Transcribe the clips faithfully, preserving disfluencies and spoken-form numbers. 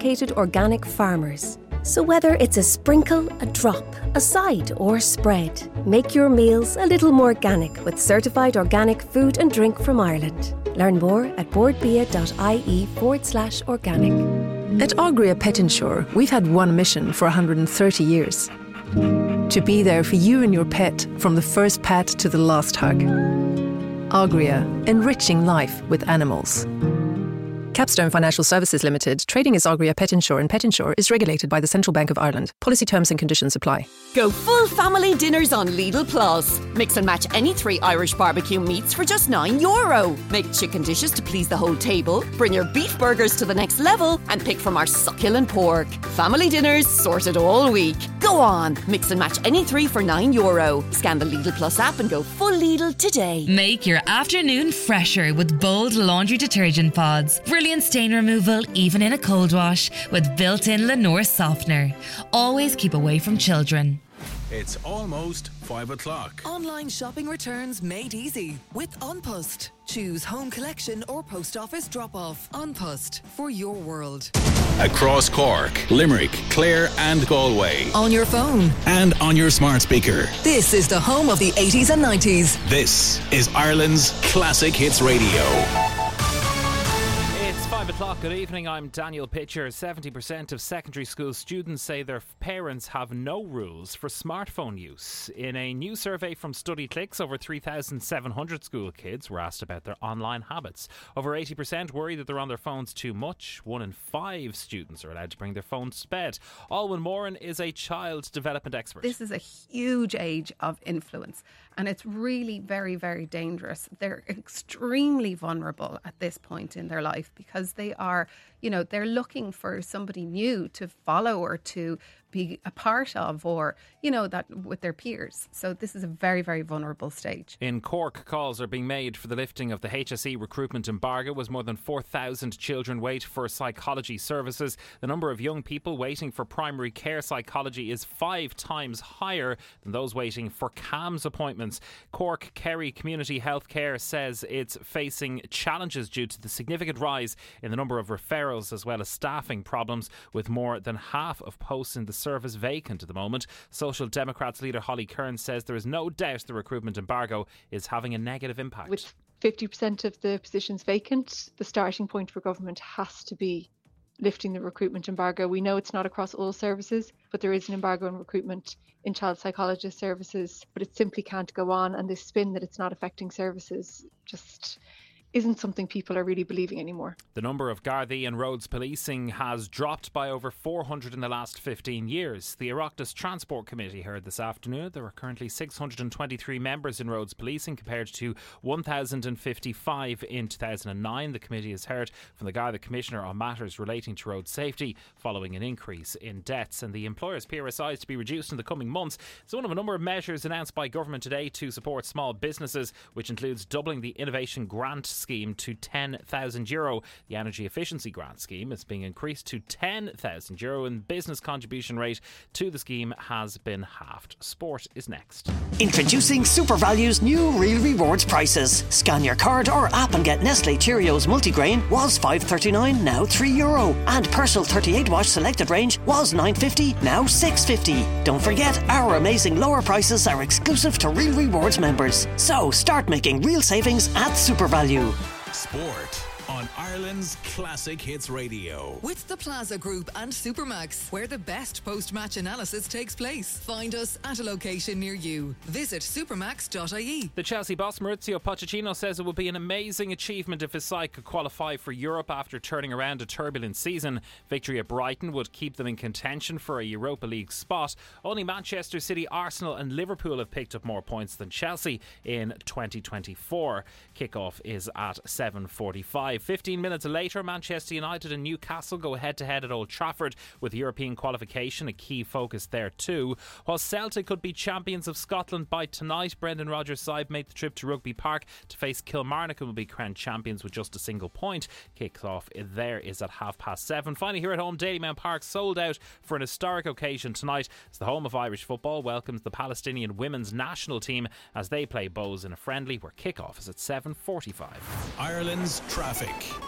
dedicated organic farmers. So whether it's a sprinkle, a drop, a side or spread, make your meals a little more organic with certified organic food and drink from Ireland. Learn more at boardbia.ie forward slash organic. At Agria Pet Insure, we've had one mission for one hundred thirty years. To be there for you and your pet from the first pat to the last hug. Agria, enriching life with animals. Capstone Financial Services Limited, trading as Agria Pet Insure, and Pet Insure is regulated by the Central Bank of Ireland. Policy terms and conditions apply. Go full family dinners on Lidl Plus. Mix and match any three Irish barbecue meats for just nine euro. Make chicken dishes to please the whole table. Bring your beef burgers to the next level and pick from our succulent pork. Family dinners sorted all week. Go on, mix and match any three for nine euro. Scan the Lidl Plus app and go full Lidl today. Make your afternoon fresher with bold laundry detergent pods. Brilliant stain removal even in a cold wash with built-in Lenore softener. Always keep away from children. It's almost five o'clock. Online shopping returns made easy with An Post. Choose home collection or post office drop-off. An Post, for your world. Across Cork, Limerick, Clare and Galway. On your phone. And on your smart speaker. This is the home of the eighties and nineties. This is Ireland's Classic Hits Radio. Five o'clock, good evening, I'm Daniel Pitcher. seventy percent of secondary school students say their parents have no rules for smartphone use. In a new survey from StudyClix, over three thousand seven hundred school kids were asked about their online habits. Over eighty percent worry that they're on their phones too much. One in five students are allowed to bring their phones to bed. Alwyn Moran is a child development expert. This is a huge age of influence, and it's really very, very dangerous. They're extremely vulnerable at this point in their life because they are, you know, they're looking for somebody new to follow or to be a part of, or, you know, that with their peers. So this is a very, very vulnerable stage. In Cork, calls are being made for the lifting of the H S E recruitment embargo as more than four thousand children wait for psychology services. The number of young people waiting for primary care psychology is five times higher than those waiting for C A M S appointments. Cork Kerry Community Healthcare says it's facing challenges due to the significant rise in the number of referrals as well as staffing problems, with more than half of posts in the service vacant at the moment. Social Democrats leader Holly Kearns says there is no doubt the recruitment embargo is having a negative impact. With fifty percent of the positions vacant, the starting point for government has to be lifting the recruitment embargo. We know it's not across all services, but there is an embargo on recruitment in child psychologist services, but it simply can't go on, and this spin that it's not affecting services just isn't something people are really believing anymore. The number of Gardaí and roads policing has dropped by over four hundred in the last fifteen years. The Oireachtas Transport Committee heard this afternoon there are currently six hundred twenty-three members in roads policing compared to one thousand fifty-five in two thousand nine. The committee has heard from the Garda Commissioner on matters relating to road safety following an increase in deaths, and the employer's P R S I is to be reduced in the coming months. It's one of a number of measures announced by government today to support small businesses, which includes doubling the Innovation Grant Scheme to ten thousand euro. The Energy Efficiency Grant Scheme is being increased to ten thousand euro, and business contribution rate to the scheme has been halved. Sport is next. Introducing SuperValue's new Real Rewards prices. Scan your card or app and get Nestle Cheerios Multigrain was five thirty-nine, now three euro. And Persil thirty-eight watt selected range was nine fifty, now six fifty. Don't forget, our amazing lower prices are exclusive to Real Rewards members. So start making real savings at SuperValue. Sport on Ireland's Classic Hits Radio. With the Plaza Group and Supermax, where the best post-match analysis takes place. Find us at a location near you. Visit supermax dot I E. The Chelsea boss Maurizio Pochettino says it would be an amazing achievement if his side could qualify for Europe after turning around a turbulent season. Victory at Brighton would keep them in contention for a Europa League spot. Only Manchester City, Arsenal and Liverpool have picked up more points than Chelsea in twenty twenty-four. Kickoff is at seven forty-five. fifteen minutes later, Manchester United and Newcastle go head-to-head at Old Trafford, with European qualification a key focus there too. While Celtic could be champions of Scotland by tonight, Brendan Rodgers' side made the trip to Rugby Park to face Kilmarnock and will be crowned champions with just a single point. Kick-off there is at half past seven. Finally, here at home, Dalymount Park sold out for an historic occasion tonight as the home of Irish football welcomes the Palestinian women's national team as they play Bows in a friendly where kick-off is at seven forty-five. Ireland's Traffic with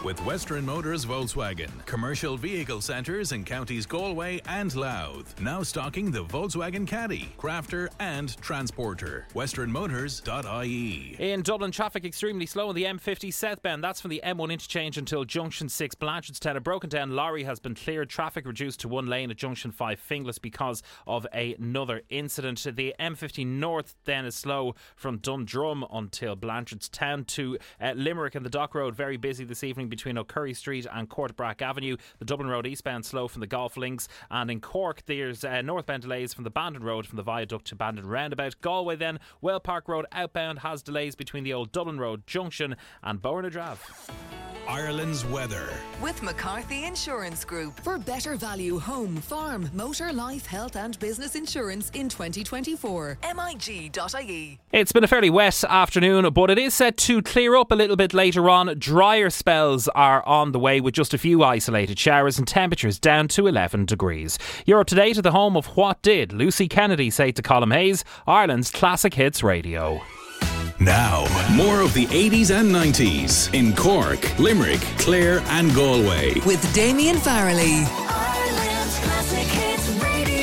with Western Motors Volkswagen. Commercial vehicle centres in counties Galway and Louth. Now stocking the Volkswagen Caddy, Crafter and Transporter. western motors dot I E. In Dublin, traffic extremely slow on the M fifty southbound. That's from the M one interchange until Junction six Blanchardstown. A broken down lorry has been cleared. Traffic reduced to one lane at Junction five Finglas because of another incident. The M fifty north then is slow from Dundrum until Blanchardstown to uh, Limerick, and the Dock Road very busy this evening between O'Curry Street and Courtbrack Avenue. The Dublin Road eastbound slow from the Golf Links, and in Cork there's uh, northbound delays from the Bandon Road from the Viaduct to Bandon Roundabout. Galway then, Well Park Road outbound has delays between the old Dublin Road junction and Bowernadrav. Ireland's weather. With McCarthy Insurance Group for better value home, farm, motor, life, health and business insurance in twenty twenty-four. M I G dot I E. It's been a fairly wet afternoon, but it is set to clear up a little bit later on. Drier spells are on the way with just a few isolated showers and temperatures down to eleven degrees. You're up to date at the home of What Did Lucy Kennedy Say to Colm Hayes, Ireland's Classic Hits Radio. Now, more of the eighties and nineties in Cork, Limerick, Clare and Galway. With Damien Farrelly. Ireland's Classic Hits Radio.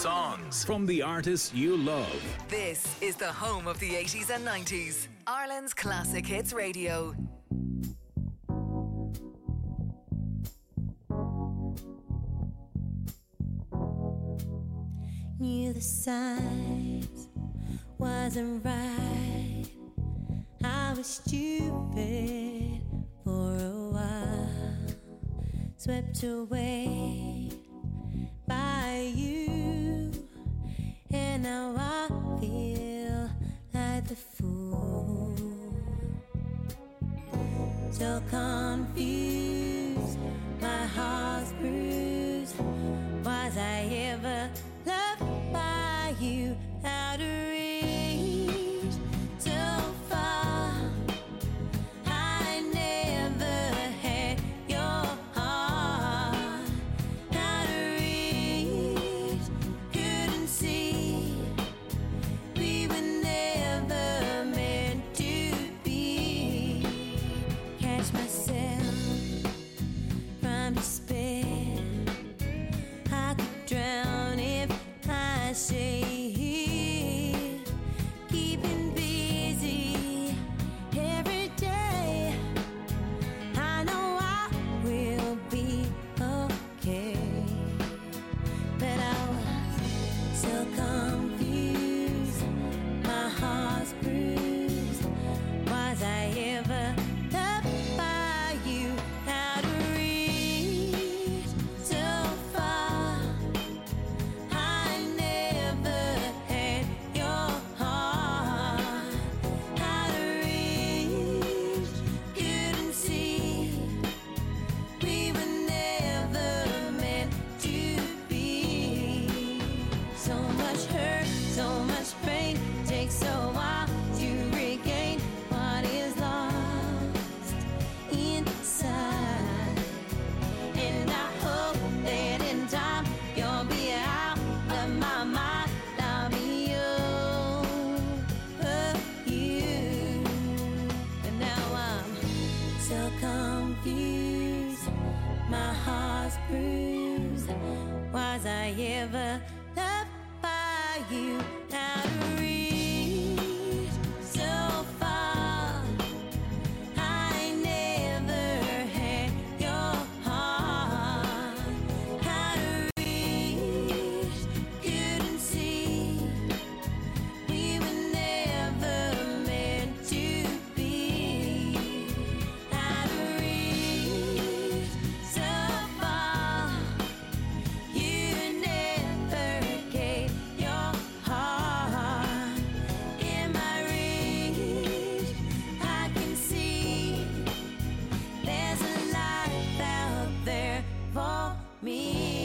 songs from the artists you love. This is the home of the eighties and nineties. Ireland's Classic Hits Radio. Knew the signs wasn't right. I was stupid for a while, swept away by you, and now I feel like the fool. So confused, my heart's bruised. Was I ever loved by you? Out of reach, so far. I never had your heart. Out of reach, couldn't see. We were never meant to be. Catch myself from despair. I could drown if I say here, keeping busy every day. I know I will be okay, but I was so confused, my heart's bruised. Was I ever loved by you? Out of reach, so far. I never had your heart. Out of reach, couldn't see. We were never meant to be. So much hurt, so much pain, takes a while to regain what is lost inside. And I hope that in time you'll be out of my mind. I'll be over you. But now I'm so confused, my heart's bruised. Was I ever loved by you? Out of reach, so far. I never had your heart. Out of reach, couldn't see. We were never meant to be. Out of reach, so far. You never gave your heart. In my reach, I can see there's a life out there for me.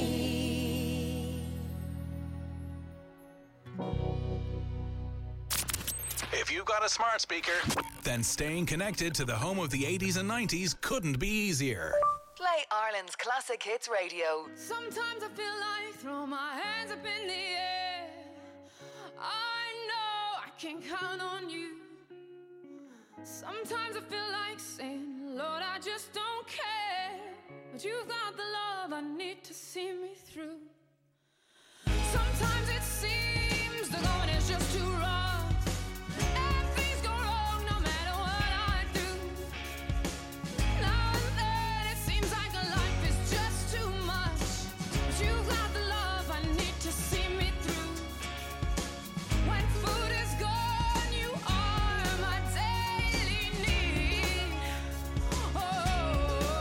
If you've got a smart speaker, then staying connected to the home of the eighties and nineties couldn't be easier. Play Ireland's Classic Hits Radio. Sometimes I feel like throw my hands up in the air. I know I can count on you. Sometimes I feel like saying, Lord, I just don't care. But you've got the love I need to see me through. Sometimes it seems the going is just too rough. And things go wrong no matter what I do. Now and then it seems like a life is just too much. But you've got the love I need to see me through. When food is gone, you are my daily need. Oh,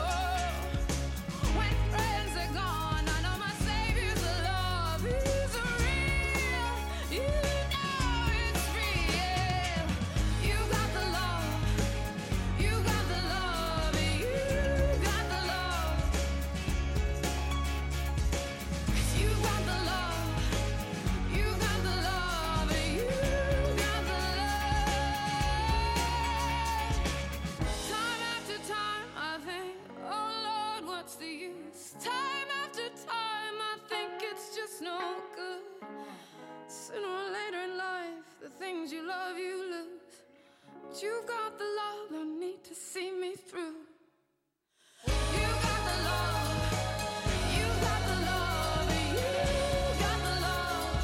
when friends are gone, I know my Savior's love is real. You know it's real. You got the love. You got the love. You got the love. 'Cause you got the love. You got the love. You got the love. Time after time I think, oh Lord, what's the use? Time after time I think it's just no good. Sooner or later in life, the things you love you lose. But you've got the love I need to see me through. You got the love. You got the love. You got the love.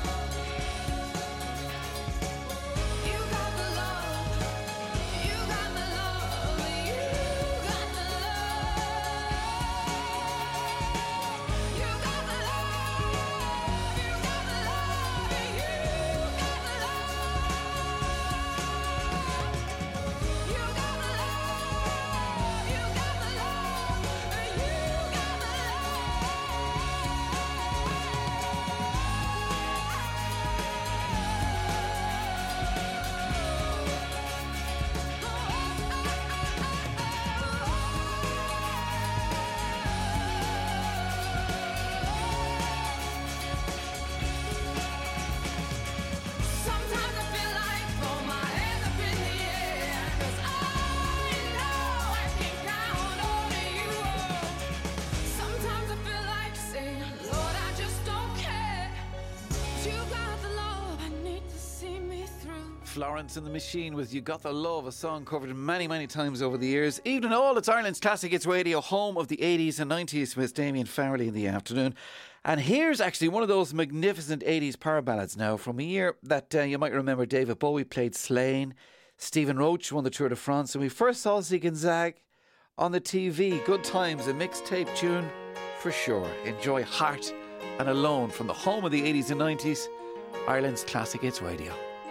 Florence and the Machine with You Got the Love, a song covered many, many times over the years. Evening all, it's Ireland's Classic Hits Radio, home of the eighties and nineties with Damien Farrelly in the afternoon. And here's actually one of those magnificent eighties power ballads now from a year that uh, you might remember David Bowie played Slane, Stephen Roach won the Tour de France, and we first saw Zig and Zag on the T V. Good times, a mixtape tune for sure. Enjoy Heart and Alone from the home of the eighties and nineties, Ireland's Classic Hits Radio.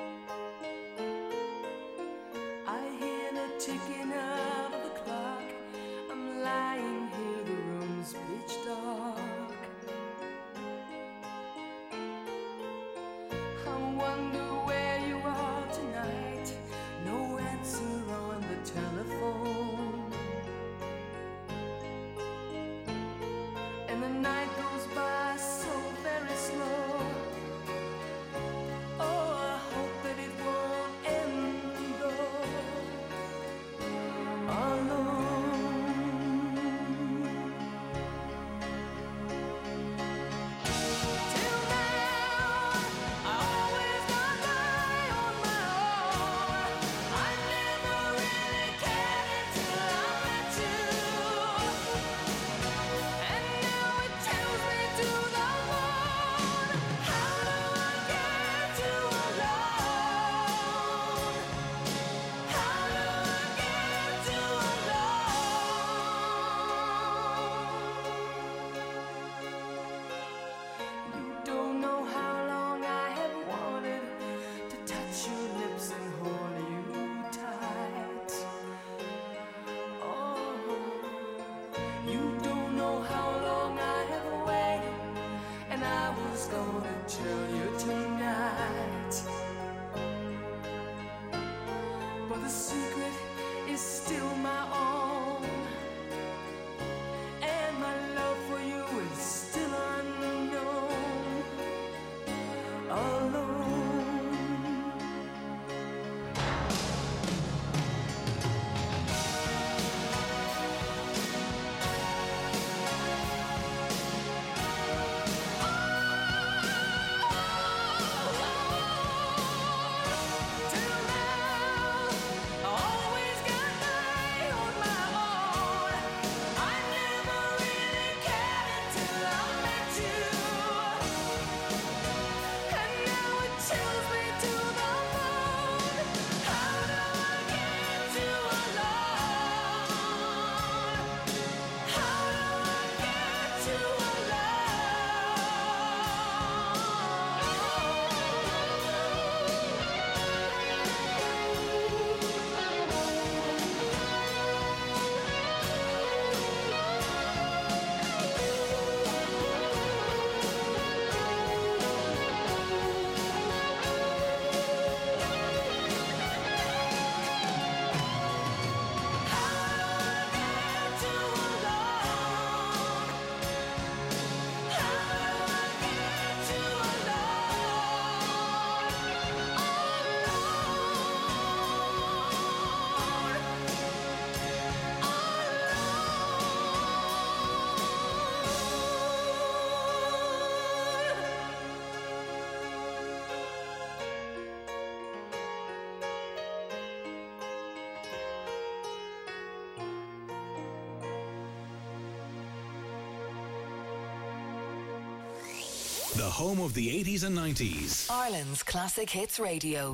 The home of the eighties and nineties. Ireland's Classic Hits Radio.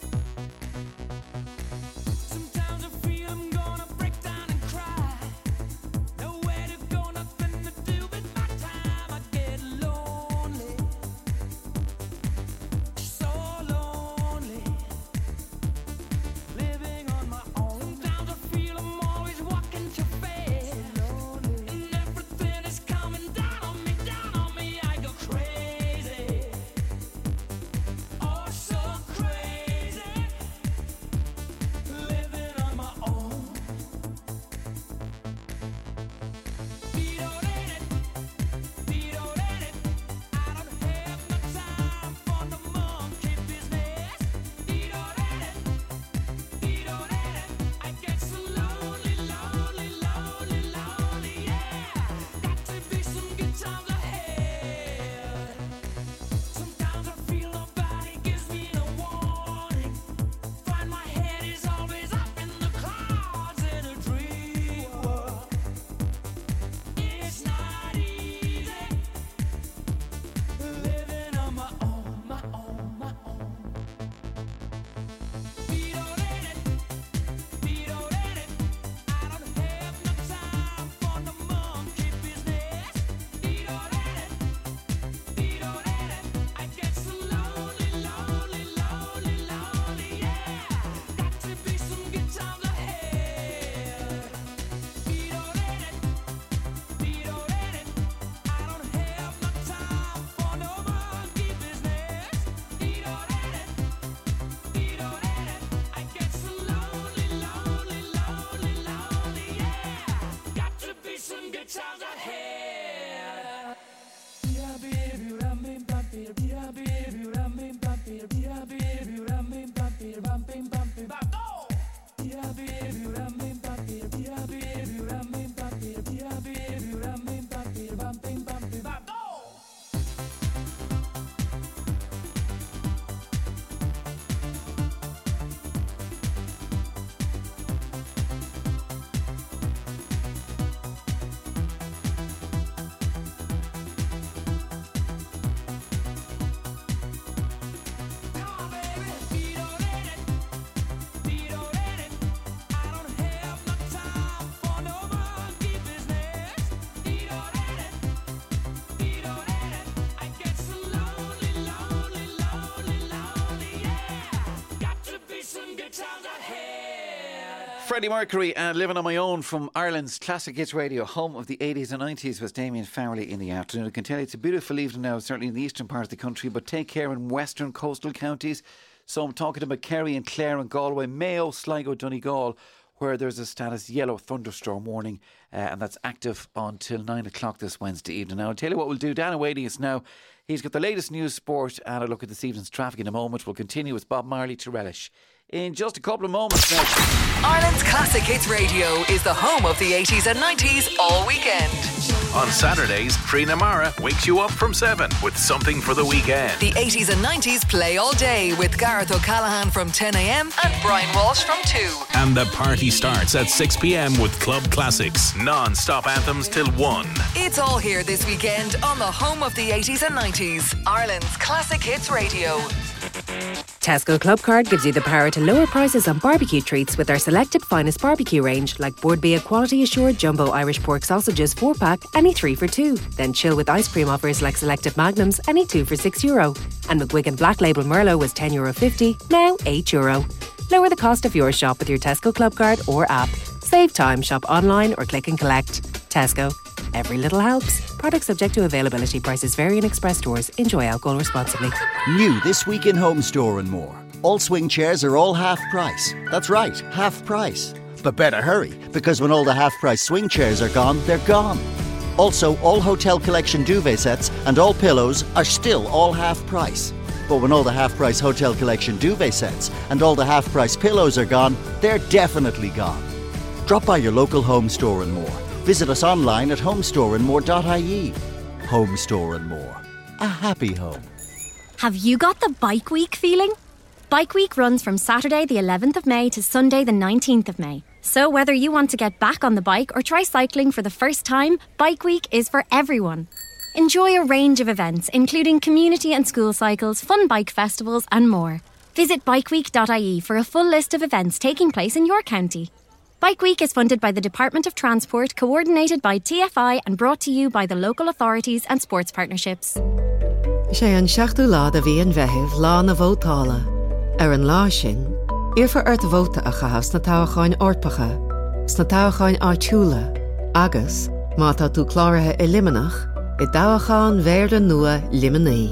Sometimes I feel I'm gonna break down and cry. times ahead. Sometimes I feel nobody gives me no warning. Find my head is always up in the clouds in a dream world. It's not easy living on my own, my own, my own. Beat-o-let-it, beat-o-let-it. I don't have no time for no monkey business. Beat-o-let-it, beat-o-let-it. I get so lonely, lonely, lonely, lonely, yeah. Got to be some good times ahead. Beat-o-let-it, beat-o-let-it. I don't have no time for no monkey business. Beat-o-let-it, beat-o-let-it. I get so lonely, lonely, lonely, lonely, yeah. Got to be some good times ahead. Freddie Mercury and Living on My Own from Ireland's Classic Hits Radio, home of the eighties and nineties, was Damien Farrelly in the afternoon. I can tell you it's a beautiful evening now, certainly in the eastern part of the country, but take care in western coastal counties. So I'm talking about Kerry and Clare and Galway, Mayo, Sligo, Donegal, where there's a status yellow thunderstorm warning, uh, and that's active until nine o'clock this Wednesday evening. Now, I'll tell you what we'll do. Dan awaiting us now. He's got the latest news, sport, and a look at this evening's traffic in a moment. We'll continue with Bob Marley to relish in just a couple of moments now. Ireland's Classic Hits Radio is the home of the eighties and nineties all weekend. On Saturdays, Trina Mara wakes you up from seven with something for the weekend. The eighties and nineties play all day with Gareth O'Callaghan from ten a.m. and Brian Walsh from two. And the party starts at six p.m. with Club Classics, non-stop anthems till one. It's all here this weekend on the home of the eighties and nineties, Ireland's Classic Hits Radio. Tesco Club Card gives you the power to lower prices on barbecue treats with our selected finest barbecue range, like Boardbia Quality Assured Jumbo Irish Pork Sausages four pack, any three for two. Then chill with ice cream offers like selected Magnums, any two for six euro. And McGuigan Black Label Merlot was ten euro fifty, now eight euro. Lower the cost of your shop with your Tesco Club Card or app. Save time, shop online or click and collect. Tesco. Every little helps. Products subject to availability. Prices vary in express stores. Enjoy alcohol responsibly. New this week in Home Store and More. All swing chairs are all half price. That's right, half price. But better hurry, because when all the half price swing chairs are gone, they're gone. Also, all Hotel Collection duvet sets and all pillows are still all half price. But when all the half price Hotel Collection duvet sets and all the half price pillows are gone, they're definitely gone. Drop by your local Home Store and More. Visit us online at homestore and more dot I E. Home Store and More. A happy home. Have you got the Bike Week feeling? Bike Week runs from Saturday the eleventh of May to Sunday the nineteenth of May. So whether you want to get back on the bike or try cycling for the first time, Bike Week is for everyone. Enjoy a range of events, including community and school cycles, fun bike festivals and more. Visit bike week dot I E for a full list of events taking place in your county. Bike Week is funded by the Department of Transport, coordinated by T F I and brought to you by the local authorities and sports partnerships. sé an seachtú lá a bhí an bheitheh lá na bhótála. Ar an lá sin, iarfar ar bhóta a chahas na tábhacháin orpacha, sna tábhacháin áitiúla, agus, má tá tú chláirithe i limanach, i tábhacháin Mhéarla nua limaní.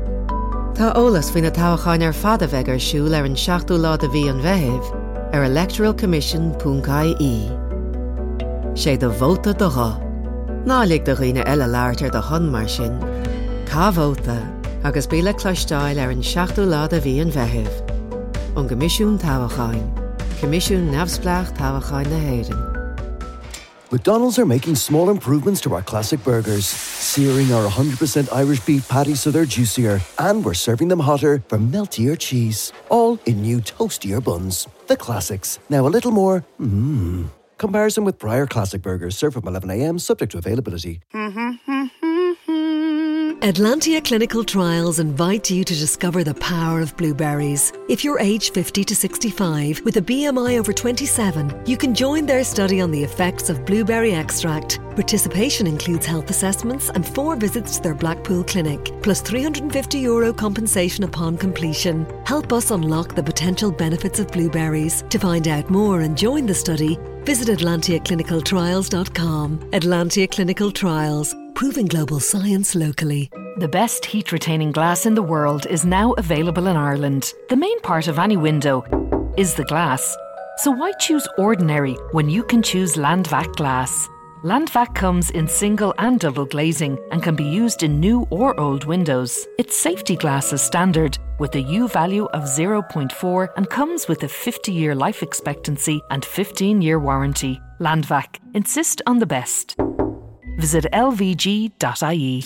Tá ólas faoin na tábhacháin ar fada bheith ar siúil ar an seachtú lá a bhí an bheitheh, ar electoral commission dot I E. sé do bhóta do gá. Nálig do riine eile láirtar do hon mar sin. Cá bhóta, agus bíle cloisteáil ar an seachtú lá a bhí an bheitheh. An Comisiún Tábhacháin. Comisiún Neamhspleách Tábhacháin na Héireann. McDonald's are making small improvements to our classic burgers. searing our one hundred percent Irish beef patties so they're juicier. And we're serving them hotter for meltier cheese. All in new toastier buns. The classics. Now a little more mmm. Comparison with prior classic burgers served from eleven a m subject to availability. Atlantia Clinical Trials invite you to discover the power of blueberries. If you're aged fifty to sixty-five with a B M I over twenty-seven, you can join their study on the effects of blueberry extract. Participation includes health assessments and four visits to their Blackpool clinic, plus three hundred fifty euro compensation upon completion. Help us unlock the potential benefits of blueberries. To find out more and join the study, visit atlantia clinical trials dot com. Atlantia Clinical Trials, proving global science locally. The best heat-retaining glass in the world is now available in Ireland. The main part of any window is the glass. So why choose ordinary when you can choose Landvac glass? Landvac comes in single and double glazing and can be used in new or old windows. It's safety glass as standard with a U value of zero point four and comes with a fifty-year life expectancy and fifteen-year warranty. Landvac. Insist on the best. Visit L V G dot I E.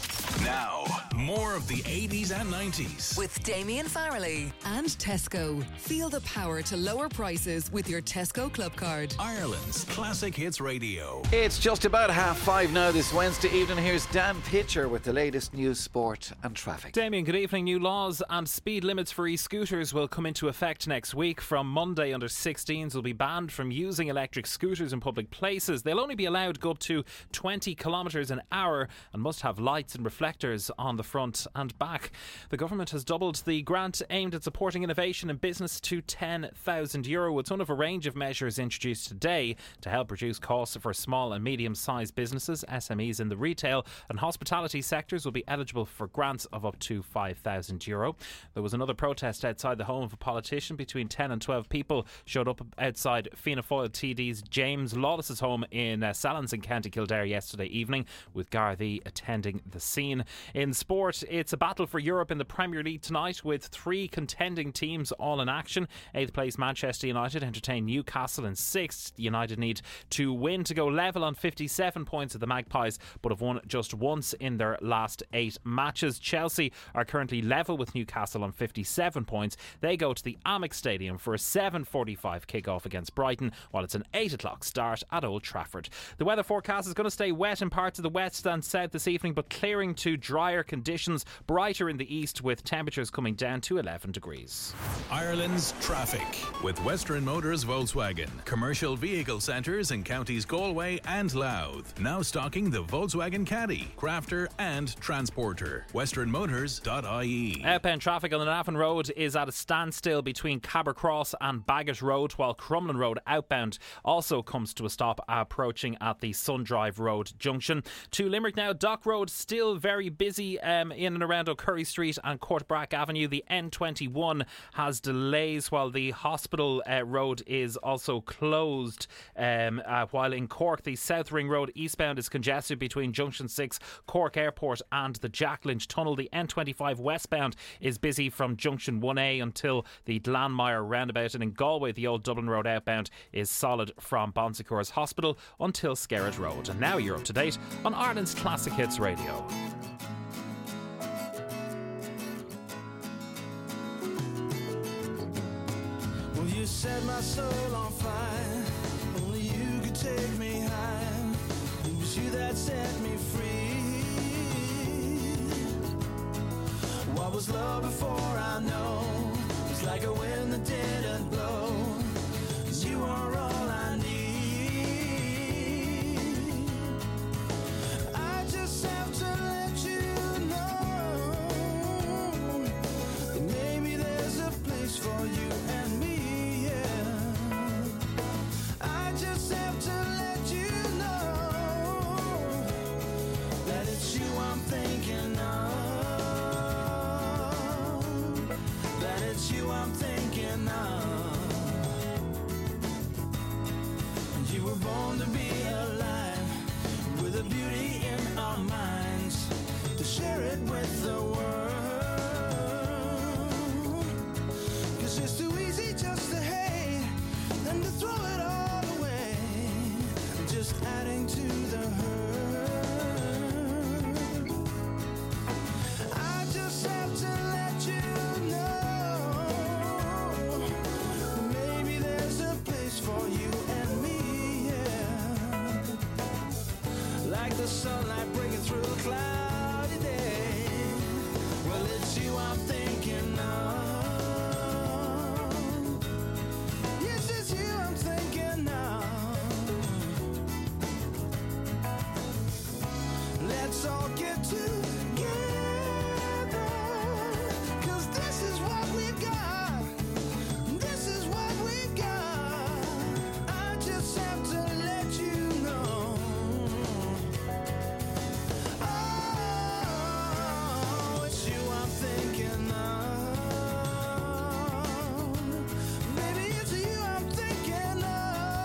Now, more of the eighties and nineties. With Damien Farrelly and Tesco. Feel the power to lower prices with your Tesco Club Card. Ireland's Classic Hits Radio. It's just about half five now this Wednesday evening. Here's Dan Pitcher with the latest news, sport and traffic. Damien, good evening. New laws and speed limits for e-scooters will come into effect next week. From Monday, under sixteens will be banned from using electric scooters in public places. They'll only be allowed to go up to twenty kilometres an hour and must have lights and reflectors on the front and back. The government has doubled the grant aimed at supporting innovation in business to ten thousand euro. It's one of a range of measures introduced today to help reduce costs for small and medium-sized businesses. S M Es in the retail and hospitality sectors will be eligible for grants of up to five thousand euro. There was another protest outside the home of a politician. Between ten and twelve people showed up outside Fianna Fáil T D's James Lawless's home in uh, Sallins in County Kildare yesterday evening, with Gardaí attending the scene. In sport, it's a battle for Europe in the Premier League tonight, with three contending teams all in action. Eighth place Manchester United entertain Newcastle in sixth. United need to win to go level on fifty-seven points at the Magpies, but have won just once in their last eight matches. Chelsea are currently level with Newcastle on fifty-seven points. They go to the Amex Stadium for a seven forty-five kick-off against Brighton, while it's an eight o'clock start at Old Trafford. The weather forecast is going to stay wet in parts of the west and south this evening, but clearing to drier conditions, brighter in the east with temperatures coming down to eleven degrees. Ireland's traffic with Western Motors Volkswagen. Commercial vehicle centres in counties Galway and Louth. Now stocking the Volkswagen Caddy, Crafter and Transporter. western motors dot I E. Outbound traffic on the Navan Road is at a standstill between Cabercross and Baggett Road, while Crumlin Road outbound also comes to a stop approaching at the Sundrive Road junction. To Limerick now, Dock Road still very busy um, in and around O'Curry Street and Courtbrack Avenue. The N twenty-one has delays, while the Hospital uh, Road is also closed. Um, uh, while in Cork, the South Ring Road eastbound is congested between Junction six, Cork Airport and the Jack Lynch Tunnel. The N twenty-five westbound is busy from Junction one A until the Glanmire roundabout, and in Galway the Old Dublin Road outbound is solid from Bonsecours Hospital until Skerrit Road. And now you're up to date on Ireland's Classic Hits Radio. Well, you set my soul on fire. Only you could take me higher. It was you that set me free. What was love before I know? It's like a wind that didn't blow. You are all I need. I just have to let you know that maybe there's a place for you and me, yeah. I just have to let you know that it's you I'm thinking of, that it's you I'm thinking of. You were born to be alive, with a beauty in our minds, to share it with the world. 'Cause it's too easy just to hate, and to throw it all away, just adding to the hurt. walk it together. 'Cause this is what we've got. This is what we've got. I just have to let you know. Oh, it's you I'm thinking of. Maybe it's you I'm thinking of.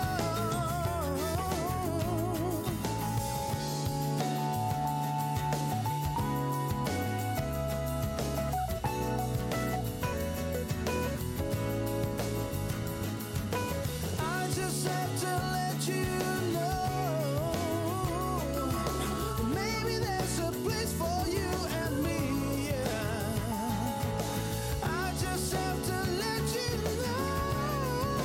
I just have to let you know. Maybe there's a place for you and me, yeah. I just have to let you know.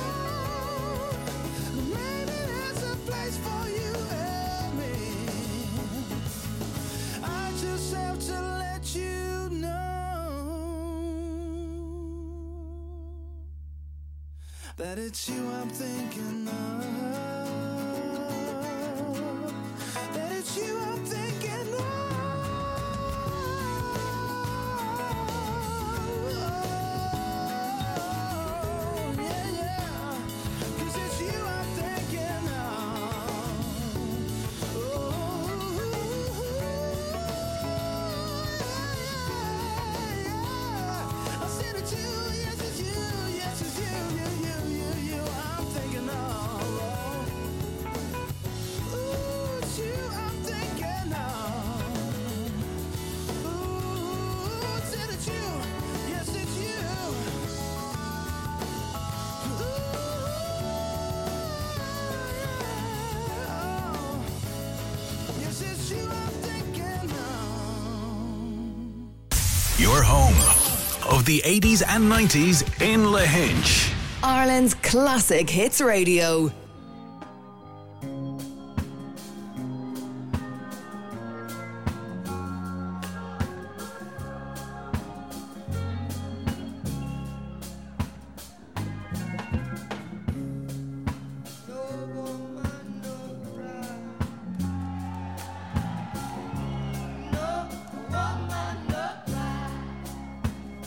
Maybe there's a place for you and me. I just have to let you know that it's you I'm thinking of. That it's you I'm thinking of. Yeah, yeah. 'Cause it's you I'm thinking of. Oh, yeah. I said it's you, yes it's you, yes it's you, you, you, you, you I'm thinking of. Ooh, it's you I'm thinking of. Ooh, I said it's you, yes it's you. Ooh, yeah. Yes, it's you I'm thinking of. Your home of the eighties and nineties in Lahinch. Ireland's classic hits radio.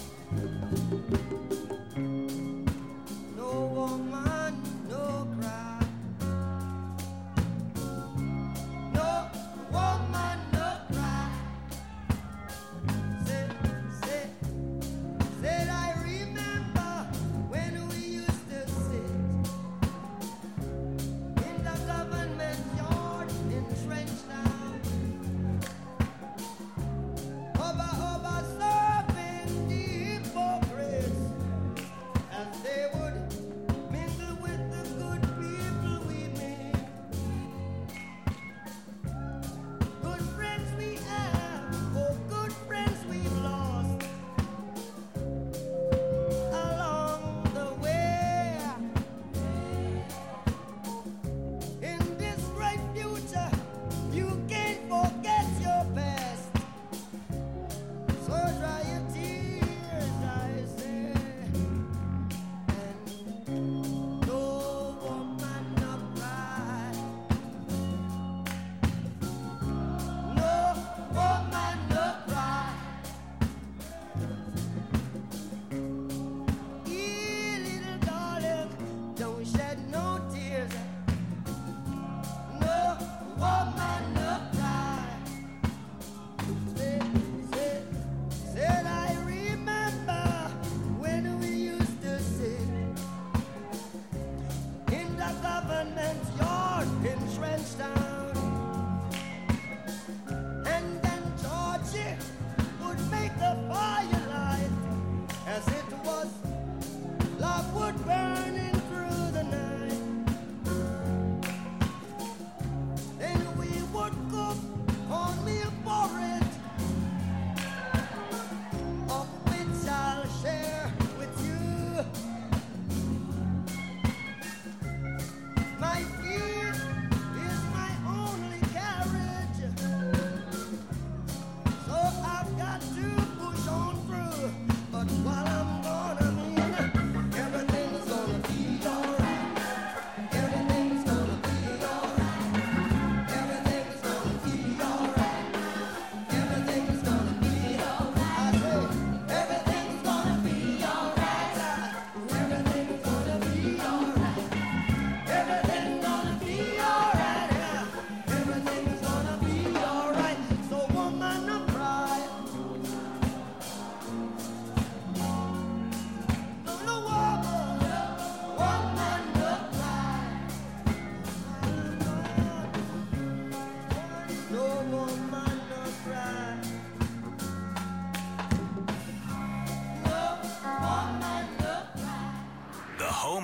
No woman, no cry.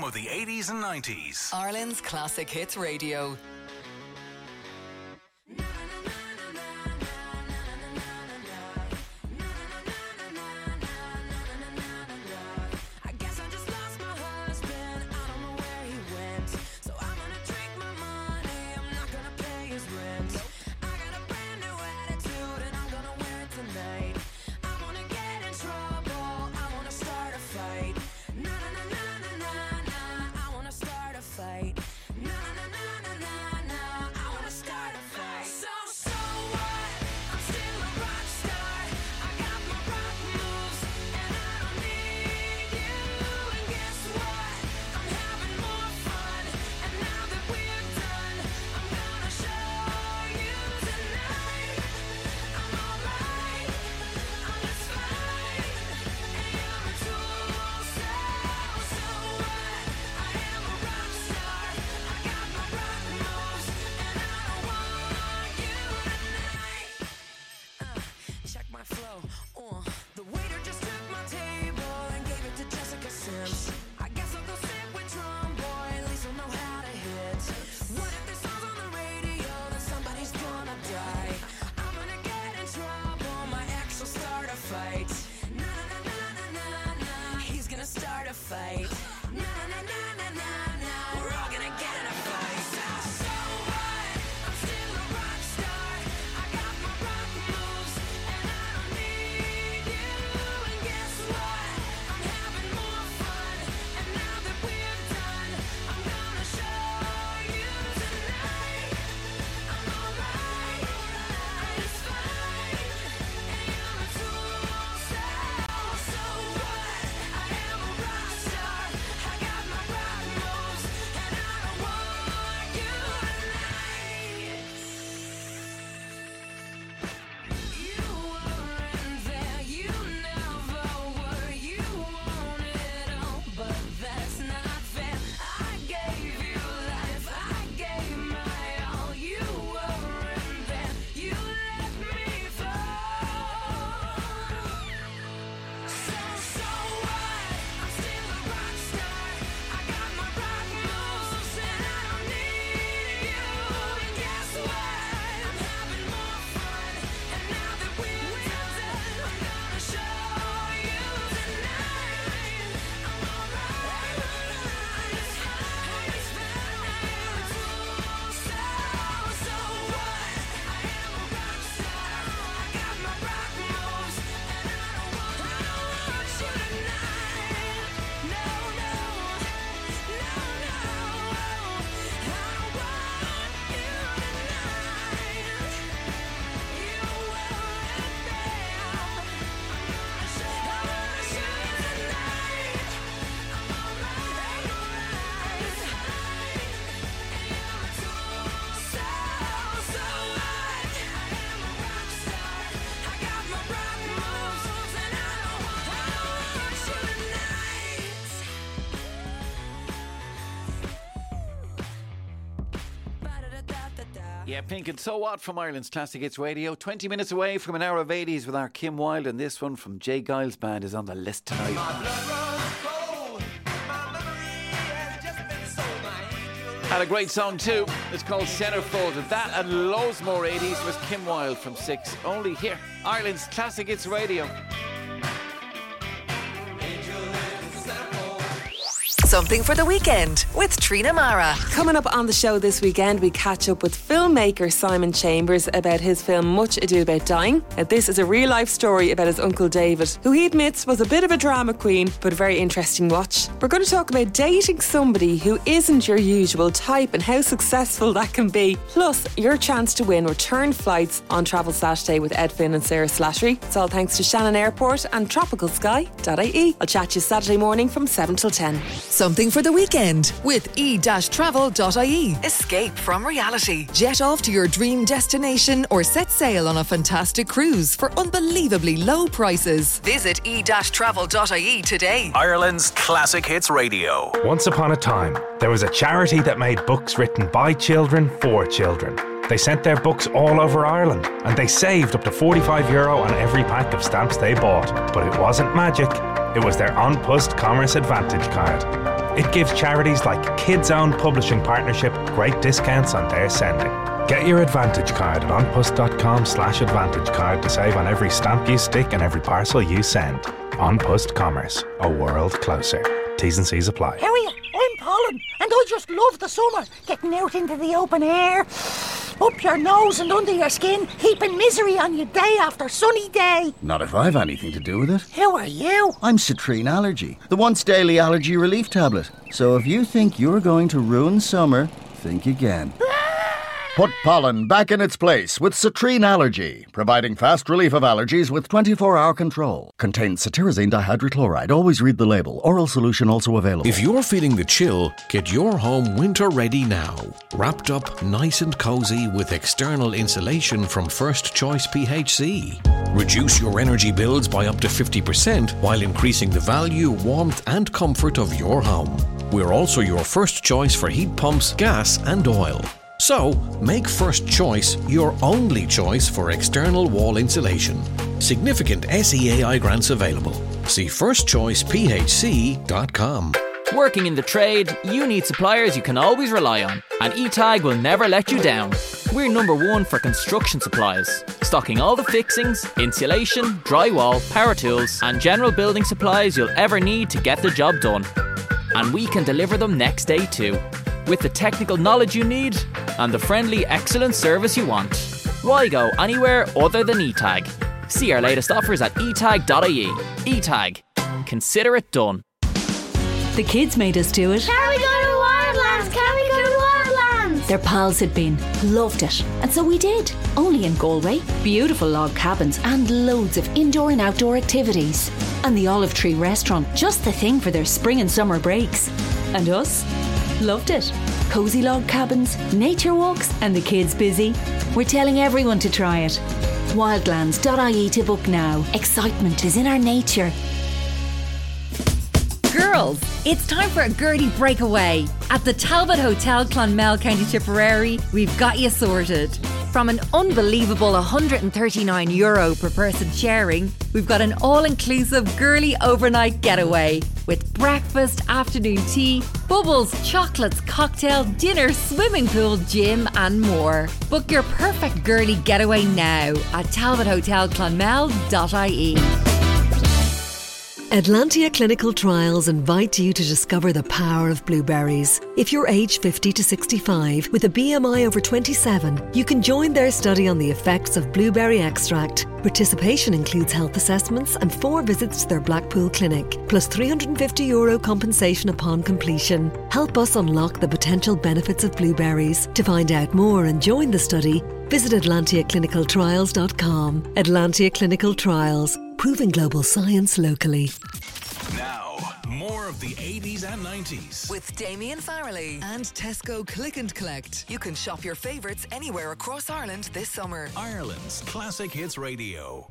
of the eighties and nineties. Ireland's Classic Hits Radio. I guess I just lost my husband. I don't know where he went. So I'm gonna drink my money. I'm not gonna pay his rent. I got a brand new attitude and I'm gonna wear it tonight. I wanna get in trouble. I wanna start a fight. Na na na na na na na. I wanna start a fight. Na na na na na na. I wanna start a fight. So so what? I'm still a rock star. I got my rock moves and I don't need you. And guess what? I'm having more fun. And now that we're done, I'm gonna show you tonight. I'm alright. I'm just fine. And you're a tool. So so what? I am a rock star. I got my rock moves and I don't want you tonight. Uh, check my flow. Uh, the waiter just took my table and gave it to Jessica Sims. I guess I'll go sit with Drum Boy, at least I'll know how to hit. What if this song's on the radio? Then somebody's gonna die. I'm gonna get in trouble. My ex will start a fight. Na na na na na na. He's gonna start a fight. Na na na na na na. We're all gonna get in a fight. So so what? I'm still a rock star. I got my rock moves and I don't need you. And guess what? I'm having more fun. And now that we're done, I'm gonna show you tonight. I'm alright. I'm just fine. And you're a tool. So so what? I am a rock star. I got my rock moves and I don't want you tonight. You weren't there, you never were. You wanted all, but that's not fair. I gave you life, I gave my all. You weren't there, you let me fall. So so what? I'm still a rock star. I got my rock moves and I don't need you. And guess what? I'm having more fun. And now that we're done, I'm gonna show you tonight. I'm alright. I'm just fine. It's fine. So so what? I am a rock star. I got my rock moves and I don't want, I don't want you tonight. No no no no. I don't want you tonight. You weren't there. I'm gonna show you tonight. I'm alright. It's fine. And you're a tool. So so what? I am a rock star. I got my rock moves and I don't want, I don't want you tonight. Ba-da-da-da-da-da. Yeah, Pink and So What from Ireland's Classic Hits Radio. twenty minutes away from an hour of eighties with our Kim Wilde, and this one from Jay Giles Band is on the list tonight. Had a great song too. It's called Centerfold. And that and loads more eighties was Kim Wilde from six. Only here, Ireland's Classic Hits Radio. Something for the weekend with Trina Mara. Coming up on the show this weekend, we catch up with filmmaker Simon Chambers about his film Much Ado About Dying. Now, this is a real life story about his uncle David, who he admits was a bit of a drama queen, but a very interesting watch. We're going to talk about dating somebody who isn't your usual type and how successful that can be. Plus, your chance to win return flights on Travel Saturday with Ed Finn and Sarah Slattery. It's all thanks to Shannon Airport and tropical sky dot I E. I'll chat to you Saturday morning from seven till ten. Something for the weekend with e dash travel dot I E. Escape from reality. Jet off to your dream destination or set sail on a fantastic cruise for unbelievably low prices. Visit e dash travel dot I E today. Ireland's Classic Hits Radio. Once upon a time, there was a charity that made books written by children for children. They sent their books all over Ireland and they saved up to forty-five euro on every pack of stamps they bought. But it wasn't magic, it was their An Post Commerce Advantage card. It gives charities like Kids Own Publishing Partnership great discounts on their sending. Get your Advantage card at onpost.com slash advantage card to save on every stamp you stick and every parcel you send. On Post Commerce, a world closer. T's and C's apply. How are you? I'm Colin, and I just love the summer. Getting out into the open air, up your nose and under your skin, heaping misery on you day after sunny day. Not if I've anything to do with it. Who are you? I'm Citrine Allergy, the once daily allergy relief tablet. So if you think you're going to ruin summer, think again. Put pollen back in its place with Citrine Allergy, providing fast relief of allergies with twenty-four hour control. Contains cetirizine dihydrochloride. Always read the label. Oral solution also available. If you're feeling the chill, get your home winter ready now. Wrapped up nice and cozy with external insulation from First Choice P H C. Reduce your energy bills by up to fifty percent while increasing the value, warmth and comfort of your home. We're also your first choice for heat pumps, gas and oil. So, make First Choice your only choice for external wall insulation. Significant S E A I grants available. See first choice p h c dot com. Working in the trade, you need suppliers you can always rely on, and E TAG will never let you down. We're number one for construction supplies, stocking all the fixings, insulation, drywall, power tools and general building supplies you'll ever need to get the job done. And we can deliver them next day too, with the technical knowledge you need and the friendly, excellent service you want. Why go anywhere other than E TAG? See our latest offers at e tag dot I E. E TAG. Consider it done. The kids made us do it. Can we go to Wildlands? Can we go to Wildlands? Their pals had been, loved it, and so we did. Only in Galway. Beautiful log cabins and loads of indoor and outdoor activities. And the Olive Tree restaurant, just the thing for their spring and summer breaks. And us? Loved it. Cosy log cabins, nature walks, and the kids busy. We're telling everyone to try it. wildlands dot I E to book now. Excitement is in our nature. Girls, it's time for a Gertie breakaway. At the Talbot Hotel, Clonmel, County Tipperary, we've got you sorted. From an unbelievable one hundred thirty-nine euro per person sharing, we've got an all-inclusive girly overnight getaway with breakfast, afternoon tea, bubbles, chocolates, cocktail, dinner, swimming pool, gym and more. Book your perfect girly getaway now at talbot hotel clonmel dot I E. Atlantia Clinical Trials invite you to discover the power of blueberries. If you're aged fifty to sixty-five with a B M I over twenty-seven, you can join their study on the effects of blueberry extract. Participation includes health assessments and four visits to their Blackpool clinic, plus three hundred fifty euro compensation upon completion. Help us unlock the potential benefits of blueberries. To find out more and join the study, visit atlantia clinical trials dot com. Atlantia Clinical Trials, proving global science locally. Now, more of the eighties and nineties. With Damien Farrelly and Tesco Click and Collect. You can shop your favourites anywhere across Ireland this summer. Ireland's Classic Hits Radio.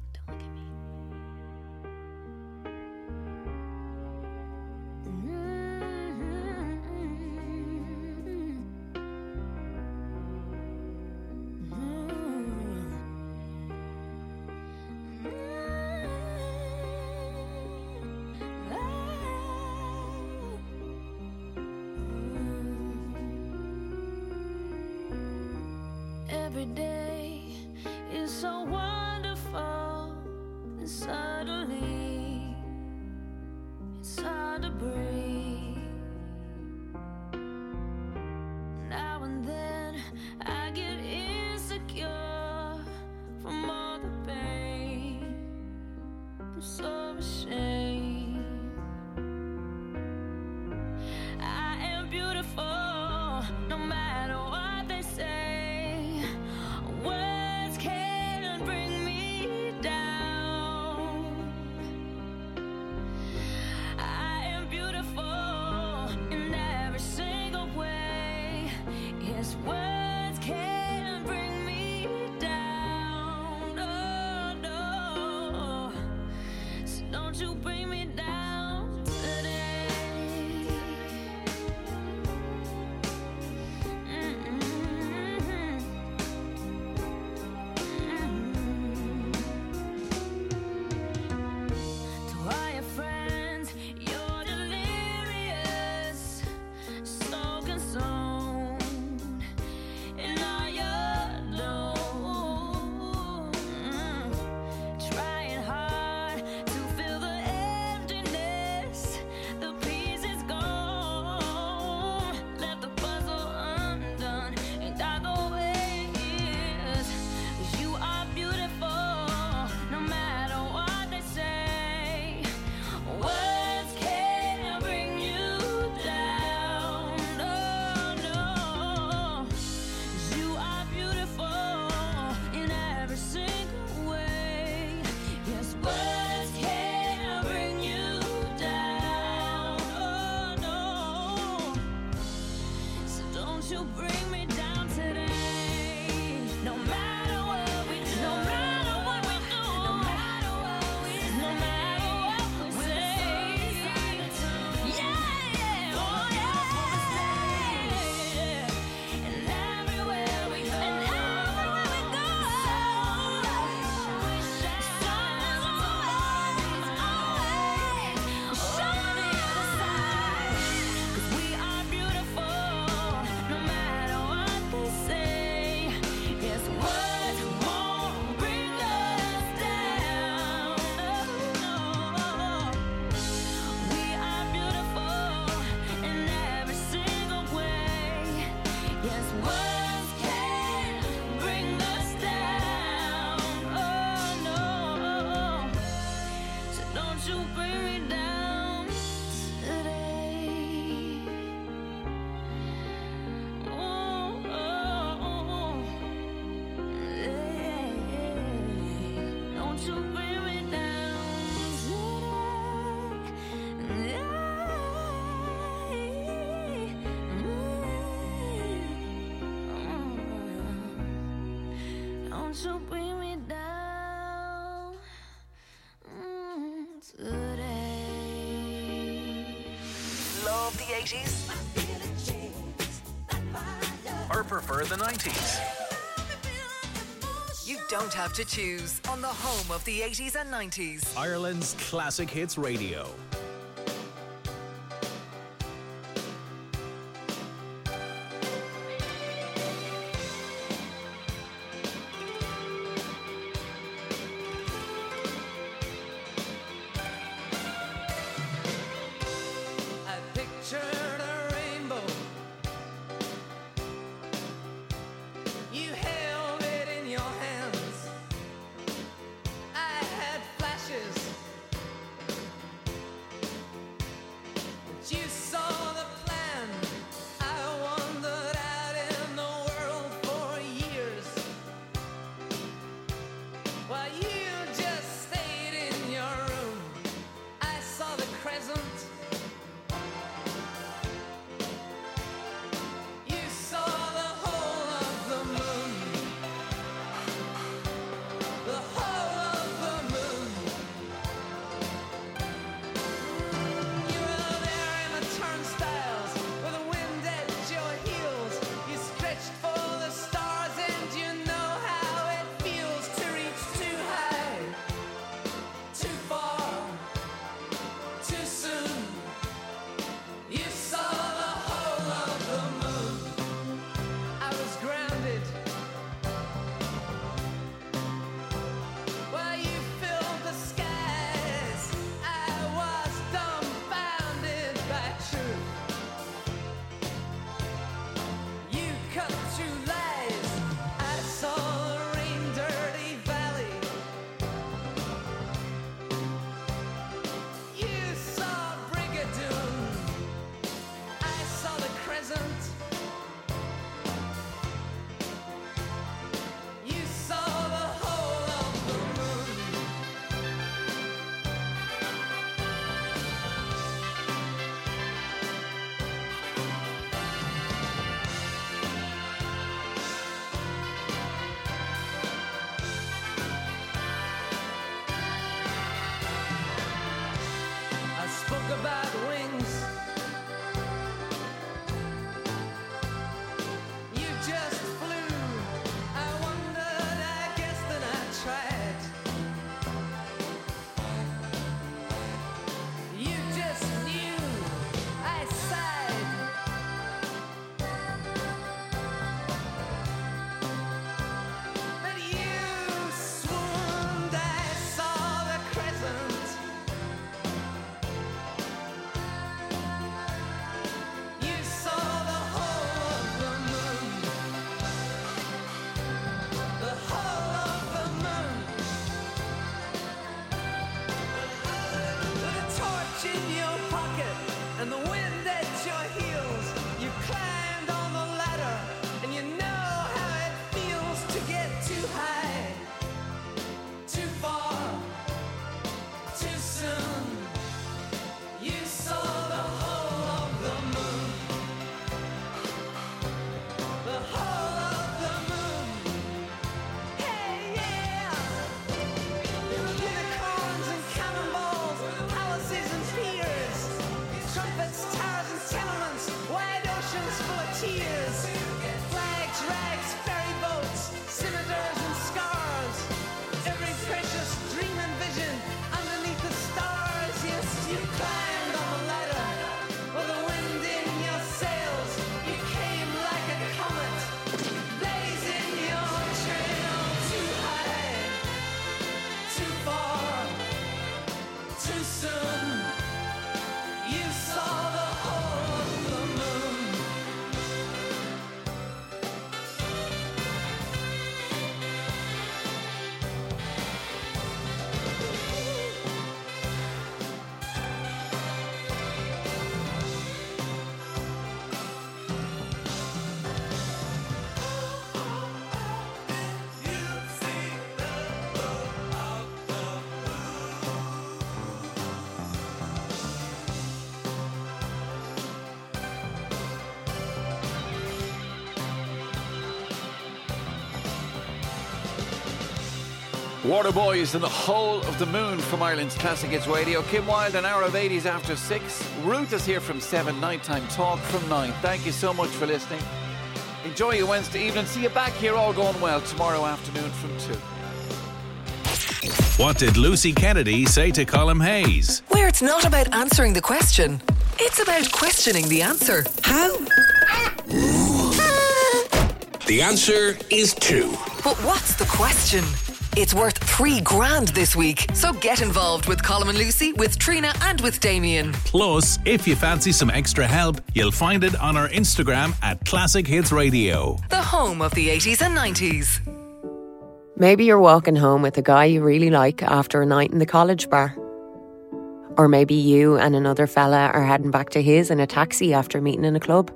Every day is so wonderful, and suddenly it's hard to breathe. Now and then I get insecure from all the pain. I'm so ashamed. I am beautiful, no matter what they say. Words can't bring me down. I am beautiful in every single way. Yes, words can't bring me down. No, no. So don't you won't you bring me down mm, today? Love the eighties? Or prefer the nineties? You don't have to choose on the home of the eighties and nineties. Ireland's Classic Hits Radio. Waterboys and the Whole of the Moon from Ireland's Classic Hits Radio. Kim Wilde, an hour of eighties after six. Ruth is here from seven. Nighttime Talk from nine. Thank you so much for listening. Enjoy your Wednesday evening. See you back here, all going well, tomorrow afternoon from two. What did Lucy Kennedy say to Colm Hayes? Where it's not about answering the question, it's about questioning the answer. How? The answer is two. But what's the question? It's worth three grand this week. So get involved with Colm and Lucy, with Trina and with Damien. Plus, if you fancy some extra help, you'll find it on our Instagram at Classic Hits Radio. The home of the eighties and nineties. Maybe you're walking home with a guy you really like after a night in the college bar. Or maybe you and another fella are heading back to his in a taxi after meeting in a club.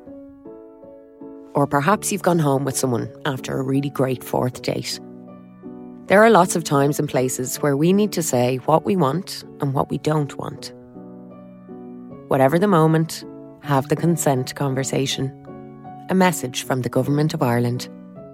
Or perhaps you've gone home with someone after a really great fourth date. There are lots of times and places where we need to say what we want and what we don't want. Whatever the moment, have the consent conversation. A message from the Government of Ireland.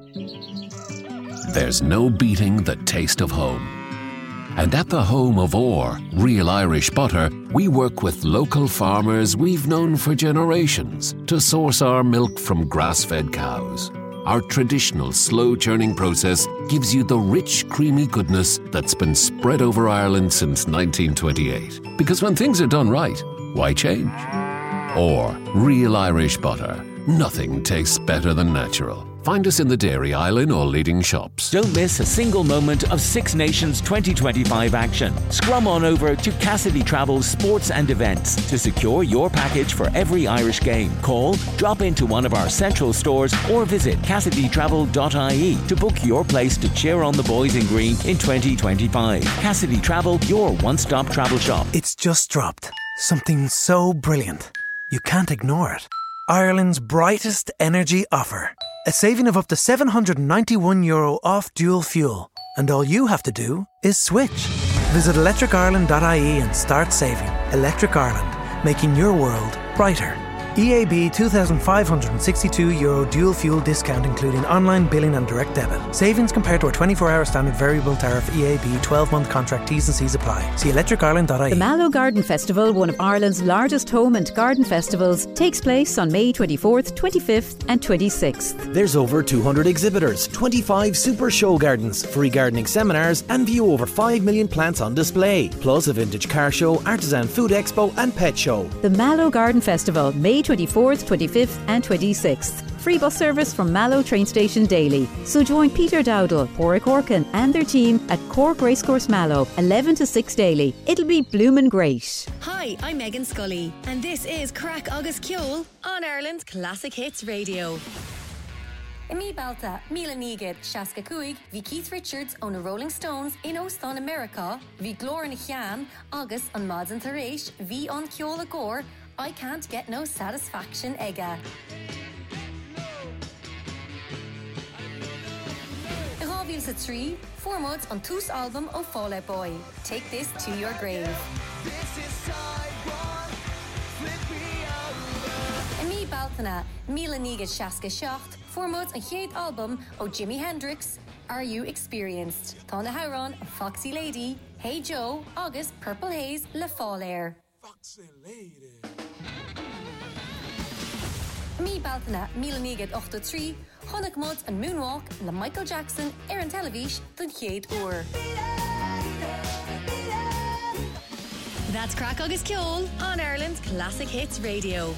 There's no beating the taste of home. And at the home of Orr, Real Irish Butter, we work with local farmers we've known for generations to source our milk from grass-fed cows. Our traditional slow-churning process gives you the rich, creamy goodness that's been spread over Ireland since nineteen twenty-eight. Because when things are done right, why change? Or Real Irish Butter. Nothing tastes better than natural. Find us in the dairy aisle in all leading shops. Don't miss a single moment of Six Nations twenty twenty-five action. Scrum on over to Cassidy Travel Sports and Events to secure your package for every Irish game. Call, drop into one of our central stores or visit cassidy travel dot I E to book your place to cheer on the boys in green in twenty twenty-five. Cassidy Travel, your one-stop travel shop. It's just dropped. Something so brilliant. You can't ignore it. Ireland's brightest energy offer. A saving of up to seven hundred ninety-one euro off dual fuel. And all you have to do is switch. Visit electric ireland dot I E and start saving. Electric Ireland, making your world brighter. E A B two thousand five hundred sixty-two euro dual fuel discount including online billing and direct debit. Savings compared to a twenty-four hour standard variable tariff E A B twelve month contract. T's and C's apply. See electric ireland dot I E. The Mallow Garden Festival, one of Ireland's largest home and garden festivals, takes place on May twenty-fourth, twenty-fifth and twenty-sixth. There's over two hundred exhibitors, twenty-five super show gardens, free gardening seminars and view over five million plants on display. Plus a vintage car show, artisan food expo and pet show. The Mallow Garden Festival, May twenty-fourth, twenty-fifth and twenty-sixth. Free bus service from Mallow train station daily. So join Peter Dowdall, Porrick Orkin and their team at Cork Racecourse Mallow, eleven to six daily. It'll be bloomin' great. Hi, I'm Megan Scully and this is Crack Agus Ceol on Ireland's Classic Hits Radio. Imi Balta, Mila Nigid, Shaska Kuig, vi Keith Richards on the Rolling Stones in Ostan America, vi Gloria Nichian, August on Mods and Therese, vi on Ceola Gore, I Can't Get No Satisfaction Ega. Raviel sa Tree, four mods on Toos album o Fall Out Boy. Take this to your grave. Imi Baltana, Mila Nigid Shaska Shacht, four mods on Chéad album o Jimi Hendrix. Are You Experienced? Tana Howron, Foxy Lady, Hey Joe, August, Purple Haze, Le Fall Air. Foxy Lady. Mi Baltana, Mila Nigid ochta trí, Chonach Mud and Moonwalk, Le Michael Jackson, Aaron Televish, Dun Chéad Uair. That's Crack Agus Ceol on Ireland's Classic Hits Radio.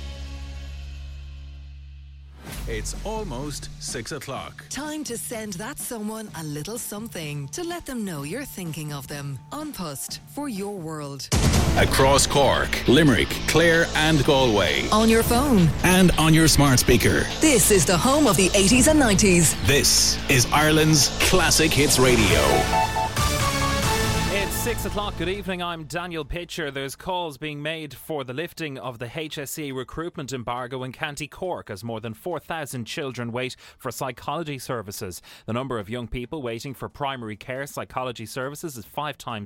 It's almost six o'clock. Time to send that someone a little something to let them know you're thinking of them. An Post for your world. Across Cork, Limerick, Clare and Galway. On your phone. And on your smart speaker. This is the home of the eighties and nineties. This is Ireland's Classic Hits Radio. It's six o'clock. Good evening. I'm Daniel Pitcher. There's calls being made for the lifting of the H S E recruitment embargo in County Cork as more than four thousand children wait for psychology services. The number of young people waiting for primary care psychology services is five times